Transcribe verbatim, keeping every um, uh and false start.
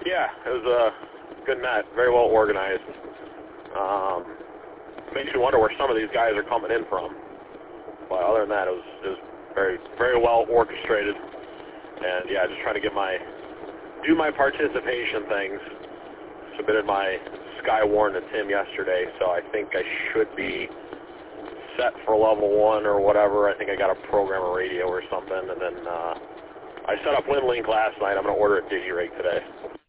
Yeah, it was a good net, very well organized. Um, makes you wonder where some of these guys are coming in from. But other than that, it was, it was very, very well orchestrated. And yeah, just trying to get my, do my participation things. Submitted my Skywarn to Tim yesterday, so I think I should be set for level one or whatever. I think I got to program a radio or something, and then uh, I set up WinLink last night. I'm going to order a DigiRig today.